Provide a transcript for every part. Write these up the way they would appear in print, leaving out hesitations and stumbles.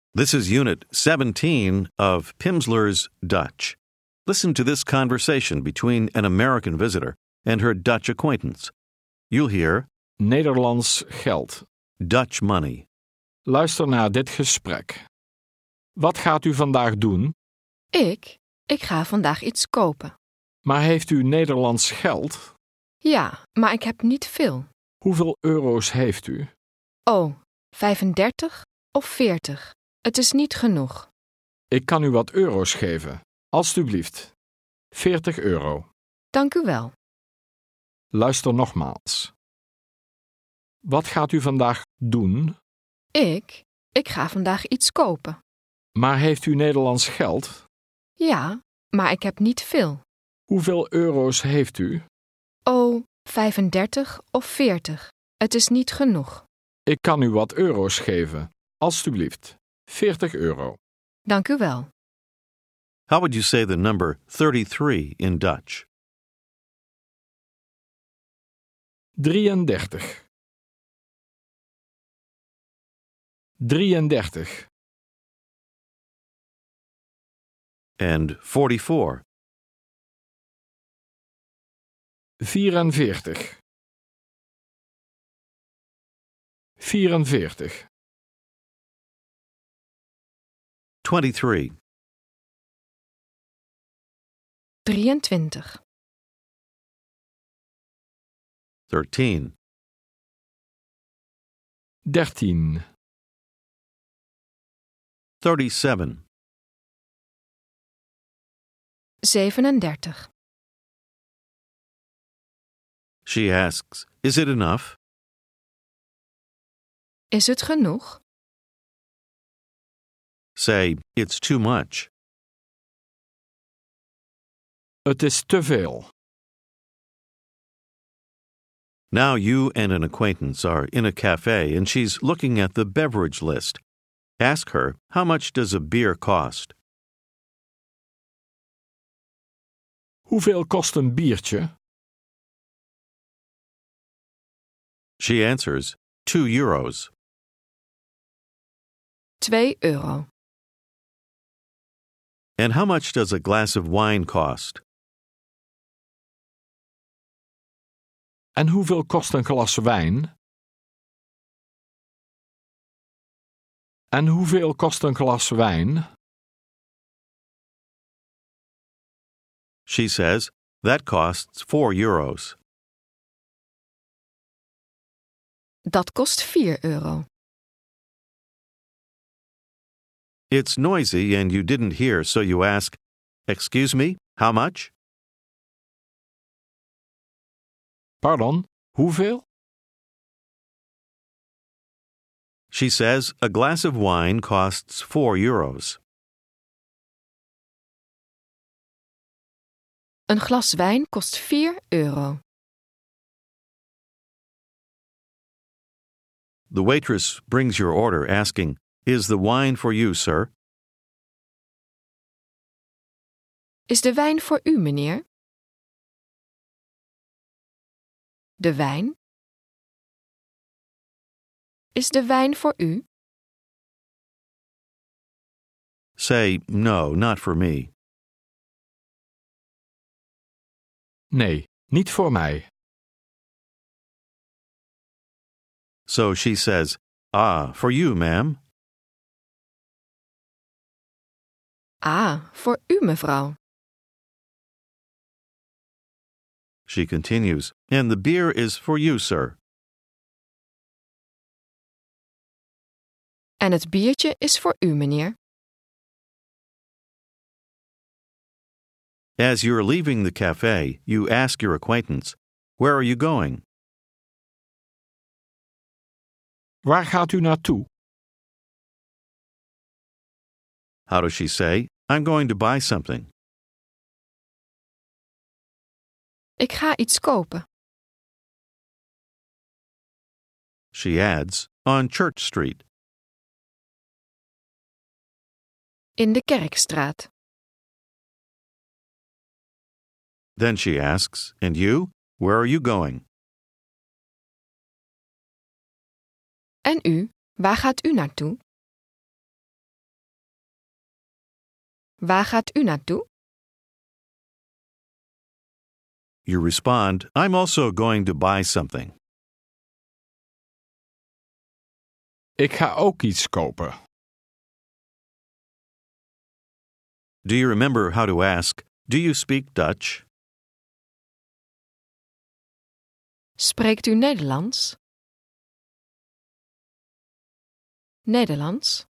This is Unit 17 of Pimsleur's Dutch. Listen to this conversation between an American visitor and her Dutch acquaintance. You'll hear Nederlands geld. Dutch money. Luister naar dit gesprek. Wat gaat u vandaag doen? Ik ga vandaag iets kopen. Maar heeft u Nederlands geld? Ja, maar ik heb niet veel. Hoeveel euro's heeft u? Oh, 35 of 40. Het is niet genoeg. Ik kan u wat euro's geven. Alsjeblieft. 40 euro. Dank u wel. Luister nogmaals. Wat gaat u vandaag doen? Ik ga vandaag iets kopen. Maar heeft u Nederlands geld? Ja, maar ik heb niet veel. Hoeveel euro's heeft u? Oh, 35 of 40. Het is niet genoeg. Ik kan u wat euro's geven. Alsjeblieft. 40 euro. Dank u wel. How would you say the number 33 in Dutch? 33. 33. And 44. 44. 44. 23. 23. 13. 13. 37. 37. She asks, "Is it enough?" Is het genoeg? Say, "It's too much." Het is te veel. Now you and an acquaintance are in a cafe and she's looking at the beverage list. Ask her, how much does a beer cost? Hoeveel kost een biertje? She answers, €2. 2 euro. And how much does a glass of wine cost? En hoeveel kost een glas wijn? En hoeveel kost een glas wijn? She says, that costs €4. Dat kost 4 euro. It's noisy and you didn't hear, so you ask, "Excuse me, how much?" Pardon, hoeveel? She says, a glass of wine costs €4. Een glas wijn kost 4 euro. The waitress brings your order asking, "Is the wine for you, sir?" Is de wijn voor u, meneer? De wijn? Is de wijn voor u? Say, "No, not for me." Nee, niet voor mij. So she says, "For you, ma'am." Ah, voor u, mevrouw. She continues, "And the beer is for you, sir." En het biertje is voor u, meneer. As you're leaving the cafe, you ask your acquaintance, "Where are you going?" Waar gaat u naartoe? How does she say, "I'm going to buy something"? Ik ga iets kopen. She adds, "On Church Street." In de Kerkstraat. Then she asks, "And you? Where are you going?" En u, waar gaat u naartoe? Waar gaat u naartoe? You respond, I'm also going to buy something. Ik ga ook iets kopen. Do you remember how to ask, do you speak Dutch? Spreekt u Nederlands? Nederlands?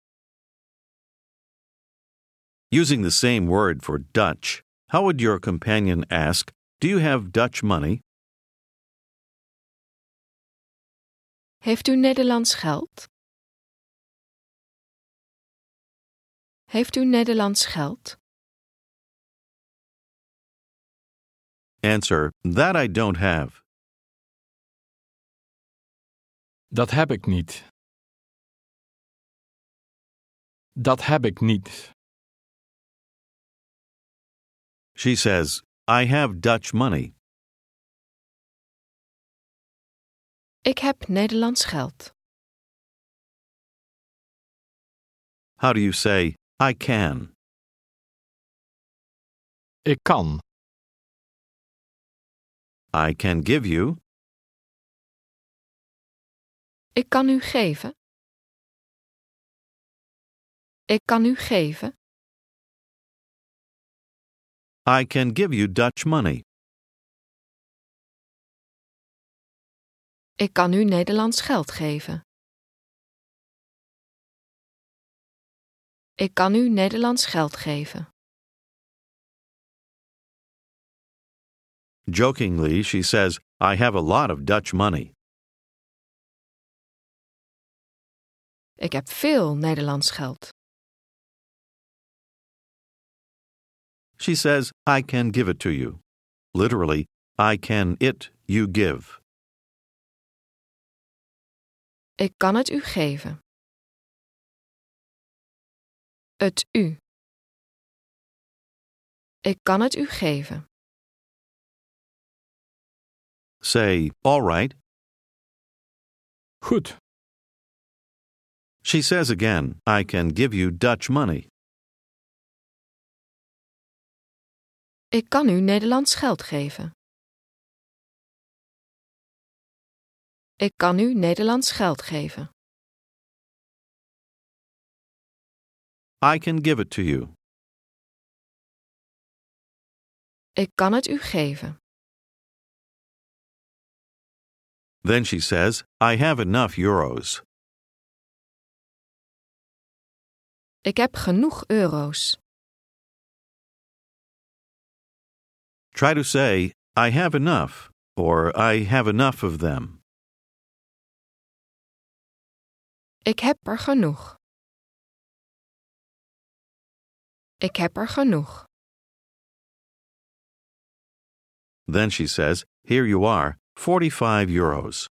Using the same word for Dutch, how would your companion ask, do you have Dutch money? Heeft u Nederlands geld? Heeft u Nederlands geld? Answer, that I don't have. Dat heb ik niet. Dat heb ik niet. She says, I have Dutch money. Ik heb Nederlands geld. How do you say, I can? Ik kan. I can give you. Ik kan u geven. Ik kan u geven. I can give you Dutch money. Ik kan u Nederlands geld geven. Ik kan u Nederlands geld geven. Jokingly, she says, I have a lot of Dutch money. Ik heb veel Nederlands geld. She says, I can give it to you. Literally, I can it you give. Ik kan het u geven. Het u. Ik kan het u geven. Say, all right. Goed. She says again, I can give you Dutch money. Ik kan u Nederlands geld geven. Ik kan u Nederlands geld geven. I can give it to you. Ik kan het u geven. Then she says, I have enough euros. Ik heb genoeg euro's. Try to say, I have enough, or I have enough of them. Ik heb er genoeg. Ik heb er genoeg. Then she says, here you are, 45 euros.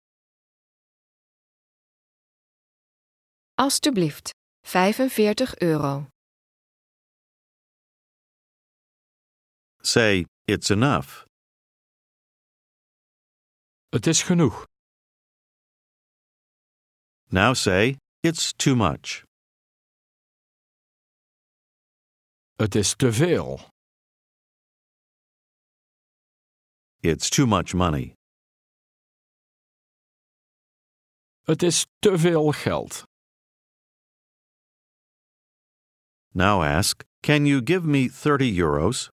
Alsjeblieft, 45 euro. Say, it's enough. Het is genoeg. Now say, it's too much. Het is te veel. It's too much money. Het is te veel geld. Now ask, can you give me 30 euros?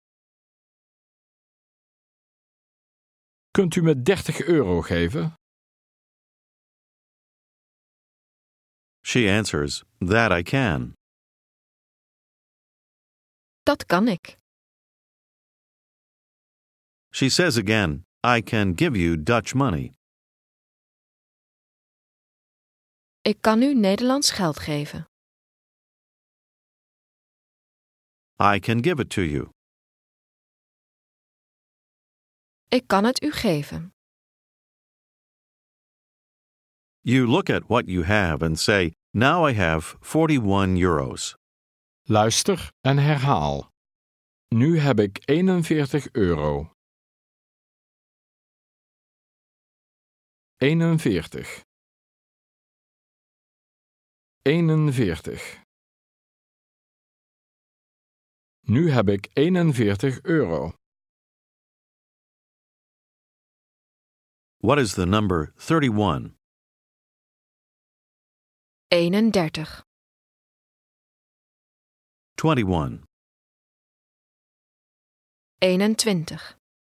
Kunt u me 30 euro geven? She answers, that I can. Dat kan ik. She says again, I can give you Dutch money. Ik kan u Nederlands geld geven. I can give it to you. Ik kan het u geven. You look at what you have and say, now I have 41 euros. Luister en herhaal. Nu heb ik 41 euro. 41. 41. Nu heb ik €41. What is the number 31? 31, 21, 21,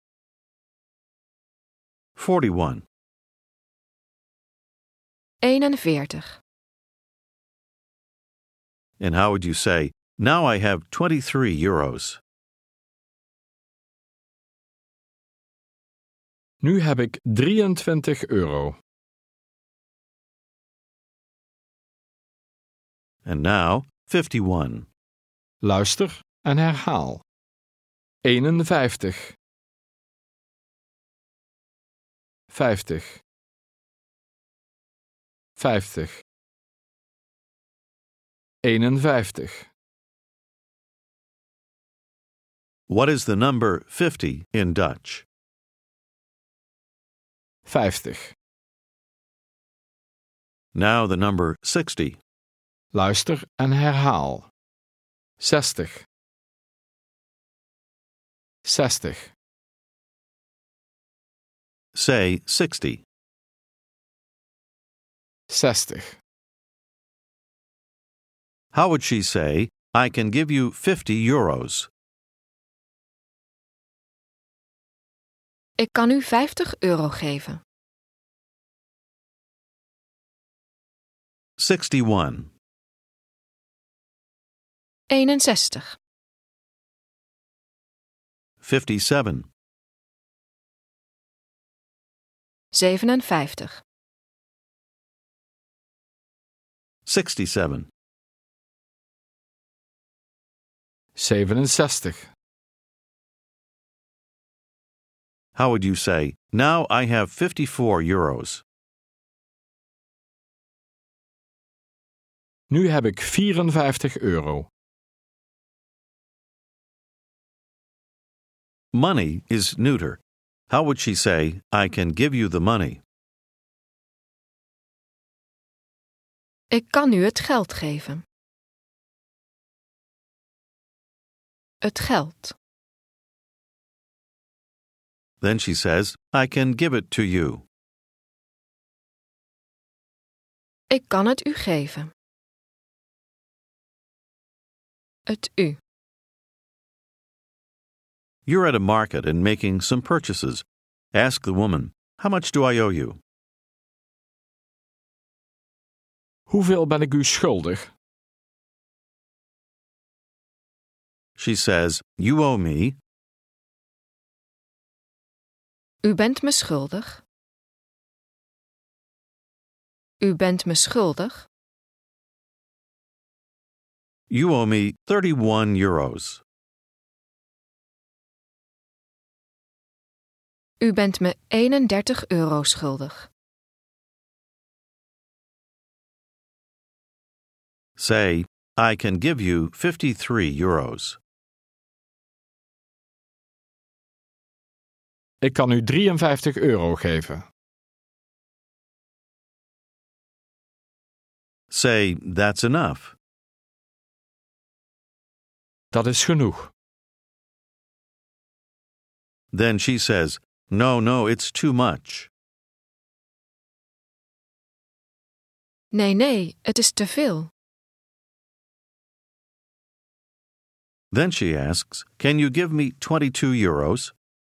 41, 41. and how would you say, now I have 23 euros? Nu heb ik €23. And now, 51, Luister en herhaal. 51, 50, 50, 51. what is the number 50 in Dutch? 50. Now the number 60, Luister en herhaal. 60, 60, say 60, 60. how would she say, I can give you 50 euros? Ik kan u €50 geven. 61, 61, 57, 57, 67, 67. how would you say, now I have 54 euros? Nu heb ik €54. Money is neuter. How would she say, I can give you the money? Ik kan u het geld geven. Het geld. Then she says, I can give it to you. Ik kan het u geven. Het u. You're at a market and making some purchases. Ask the woman, how much do I owe you? Hoeveel ben ik u schuldig? She says, you owe me. U bent me schuldig. U bent me schuldig. You owe me 31 euros. U bent me €31 schuldig. Say, I can give you 53 euros. Ik kan u €53 geven. Say, that's enough. Dat is genoeg. Then she says, no, it's too much. Nee, het is te veel. Then she asks, can you give me 22 euros?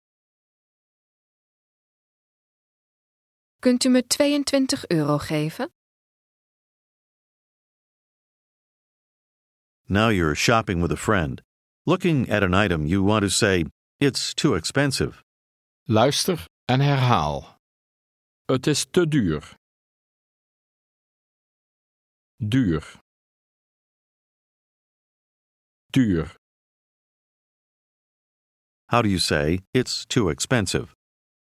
Kunt u me €22 geven? Now you're shopping with a friend. Looking at an item, you want to say, it's too expensive. Luister en herhaal. Het is te duur. Duur. Duur. How do you say, it's too expensive?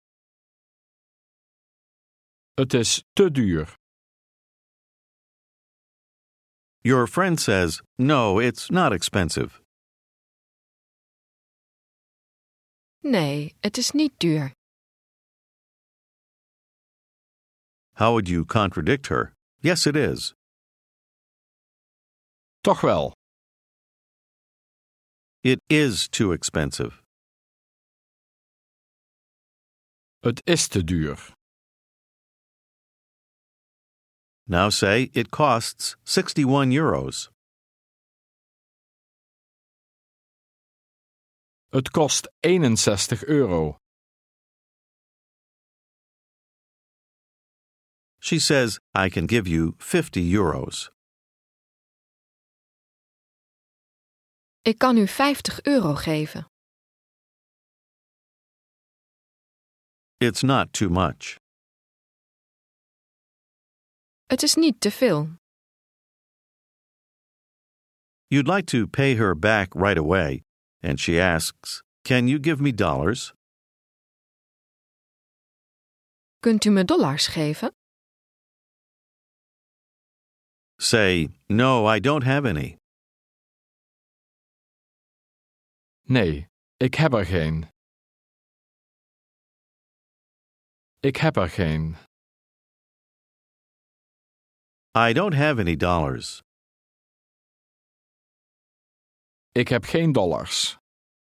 Het is te duur. Your friend says, no, it's not expensive. Nee, het is niet duur. How would you contradict her? Yes, it is. Toch wel. It is too expensive. Het is te duur. Now say, it costs 61 euros. Het kost €61. She says, I can give you 50 euros. Ik kan u €50 geven. It's not too much. Het is niet te veel. You'd like to pay her back right away, and she asks, Can you give me dollars? Kunt u me dollars geven? Say, No, I don't have any. Nee, ik heb er geen. Ik heb er geen. I don't have any dollars. Ik heb geen dollars.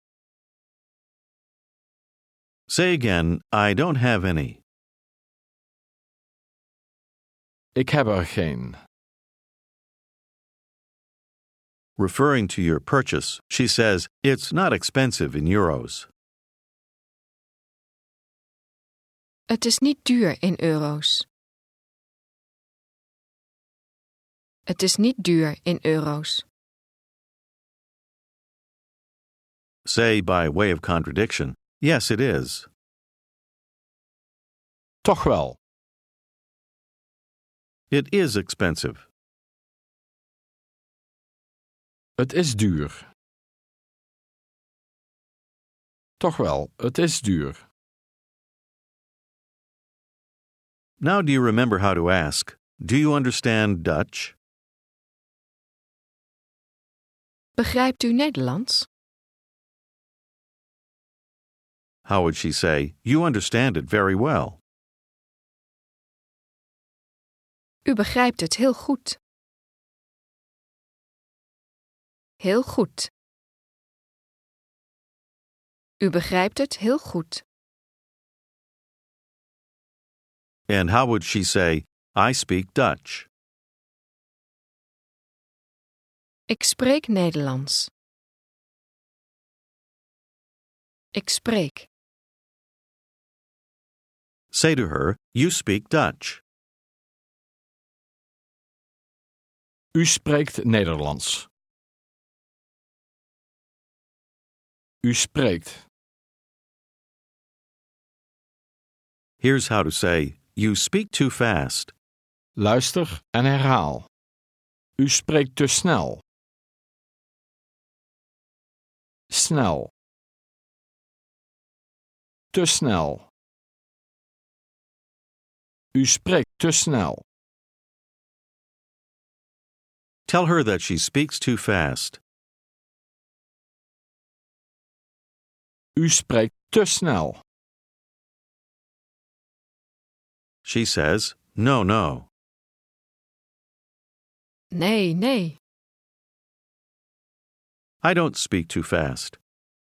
Say again, I don't have any. Ik heb er geen. Referring to your purchase, she says, It's not expensive in euros. Het is niet duur in euro's. Het is niet duur in euro's. Say by way of contradiction, Yes, it is. Toch wel. It is expensive. Het is duur. Toch wel, het is duur. Now do you remember how to ask, Do you understand Dutch? Begrijpt u Nederlands? How would she say, You understand it very well? U begrijpt het heel goed. Heel goed. U begrijpt het heel goed. And how would she say, I speak Dutch? Ik spreek Nederlands. Ik spreek. Say to her, You speak Dutch. U spreekt Nederlands. U spreekt. Here's how to say, You speak too fast. Luister en herhaal. U spreekt te snel. Snel. Te snel. U spreekt te snel. Tell her that she speaks too fast. U spreekt te snel. She says, No, no. Nee, nee. I don't speak too fast.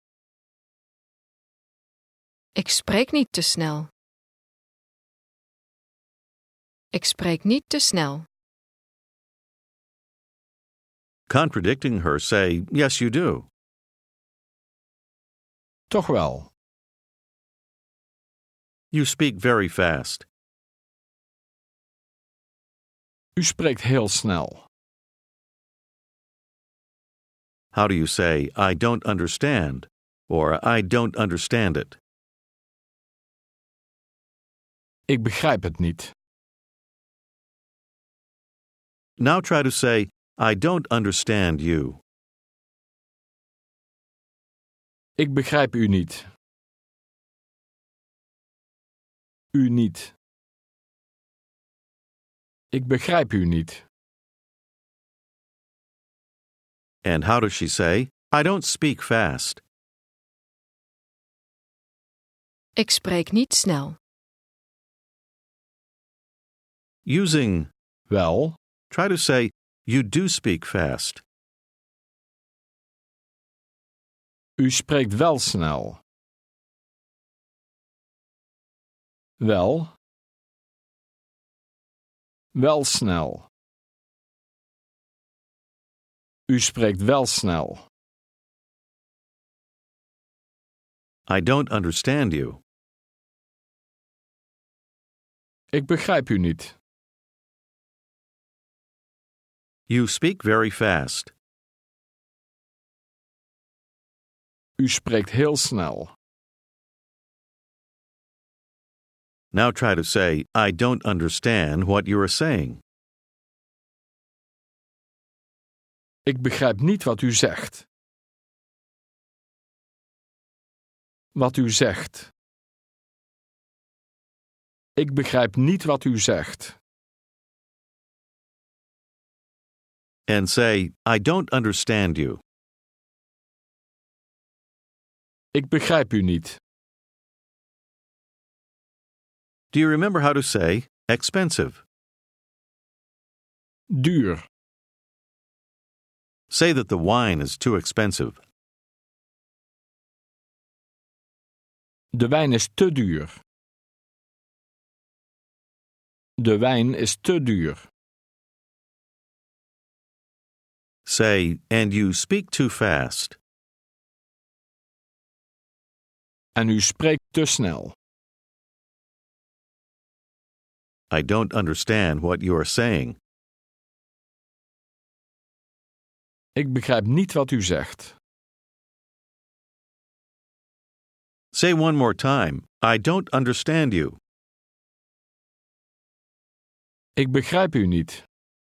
Ik spreek niet te snel. Ik spreek niet te snel. Contradicting her, say, Yes, you do. Toch wel. You speak very fast. U spreekt heel snel. How do you say, I don't understand, or I don't understand it? Ik begrijp het niet. Now try to say, I don't understand you. Ik begrijp u niet. U niet. Ik begrijp u niet. And how does she say, I don't speak fast? Ik spreek niet snel. Using Wel, try to say, You do speak fast. U spreekt wel snel. Wel. Wel snel. U spreekt wel snel. I don't understand you. Ik begrijp u niet. You speak very fast. U spreekt heel snel. Now try to say, I don't understand what you are saying. Ik begrijp niet wat u zegt. Wat u zegt. Ik begrijp niet wat u zegt. And say, I don't understand you. Ik begrijp u niet. Do you remember how to say expensive? Duur. Say that the wine is too expensive. De wijn is te duur. De wijn is te duur. Say, and you speak too fast. En u spreekt te snel. I don't understand what you are saying. Ik begrijp niet wat u zegt. Say one more time, I don't understand you. Ik begrijp u niet.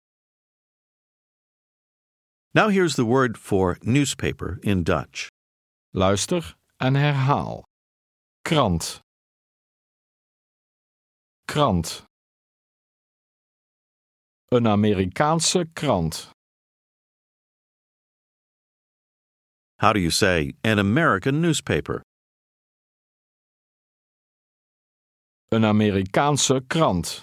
Now here's the word for newspaper in Dutch. Luister en herhaal. Krant. Krant. Een Amerikaanse krant. How do you say an American newspaper? Een Amerikaanse krant.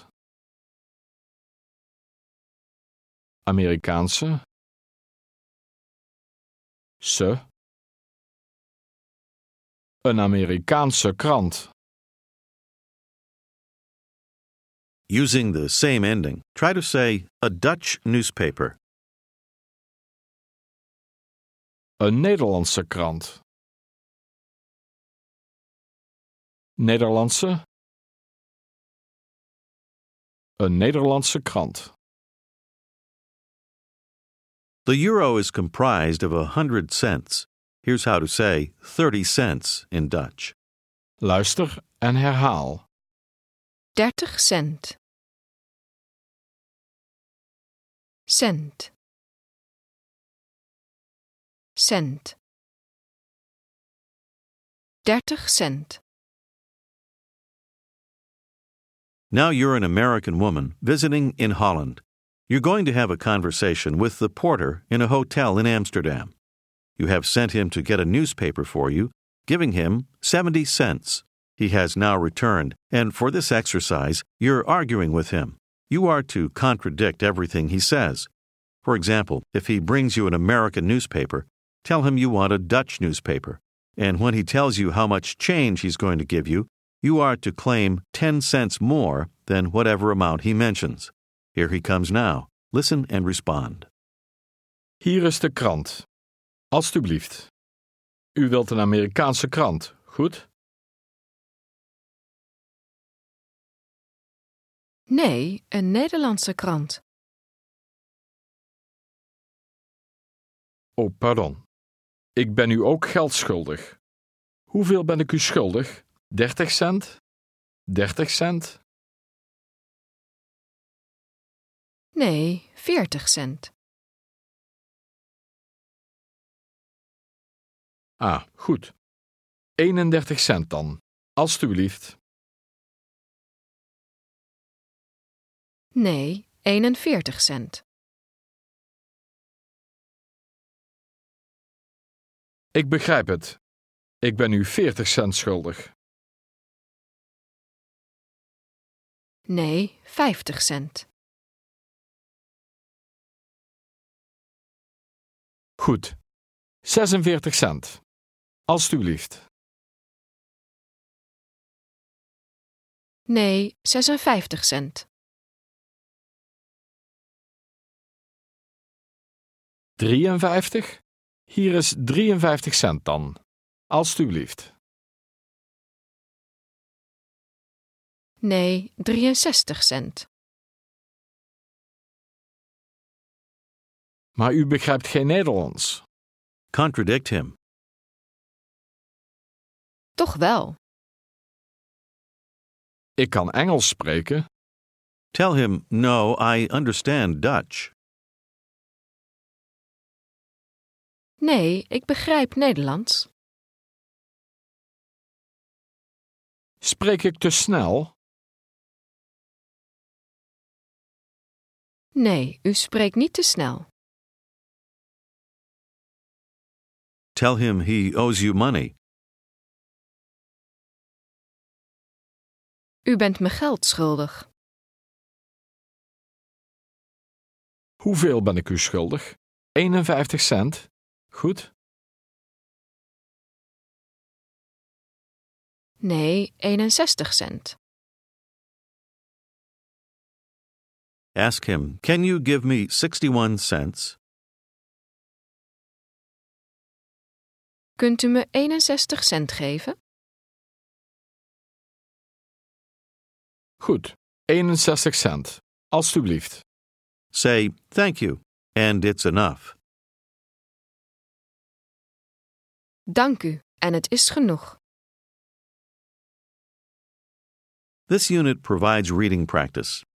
Amerikaanse. Se. Een Amerikaanse krant. Using the same ending, try to say a Dutch newspaper. Een Nederlandse krant. Nederlandse. Een Nederlandse krant. The euro is comprised of 100 cents. Here's how to say 30 cents in Dutch. Luister en herhaal. 30 cent. Cent. Cent. 30 cent. Now you're an American woman visiting in Holland. You're going to have a conversation with the porter in a hotel in Amsterdam. You have sent him to get a newspaper for you, giving him 70 cents. He has now returned, and for this exercise, you're arguing with him. You are to contradict everything he says. For example, if he brings you an American newspaper, tell him you want a Dutch newspaper. And when he tells you how much change he's going to give you, you are to claim 10 cents more than whatever amount he mentions. Here he comes now. Listen and respond. Hier is de krant. Alsjeblieft. U wilt een Amerikaanse krant, goed? Nee, een Nederlandse krant. Oh, pardon. Ik ben u ook geld schuldig. Hoeveel ben ik u schuldig? 30 cent? 30 cent? Nee, 40 cent. Ah, goed. 31 cent dan. Alsjeblieft. Nee, 41 cent. Ik begrijp het. Ik ben u 40 cent schuldig. Nee, 50 cent. Goed. 46 cent. Alsjeblieft. Nee, 56 cent. 53? Hier is 53 cent dan. Alsjeblieft. Nee, 63 cent. Maar u begrijpt geen Nederlands. Contradict him. Toch wel. Ik kan Engels spreken. Tell him, no, I understand Dutch. Nee, ik begrijp Nederlands. Spreek ik te snel? Nee, u spreekt niet te snel. Tell him he owes you money. U bent me geld schuldig. Hoeveel ben ik u schuldig? 51 cent. Goed. Nee, 61 cent. Ask him, can you give me 61 cents? Kunt u me 61 cent geven? Goed. 61 cent. Alsjeblieft. Say, thank you, and it's enough. Dank u, en het is genoeg. This unit provides reading practice.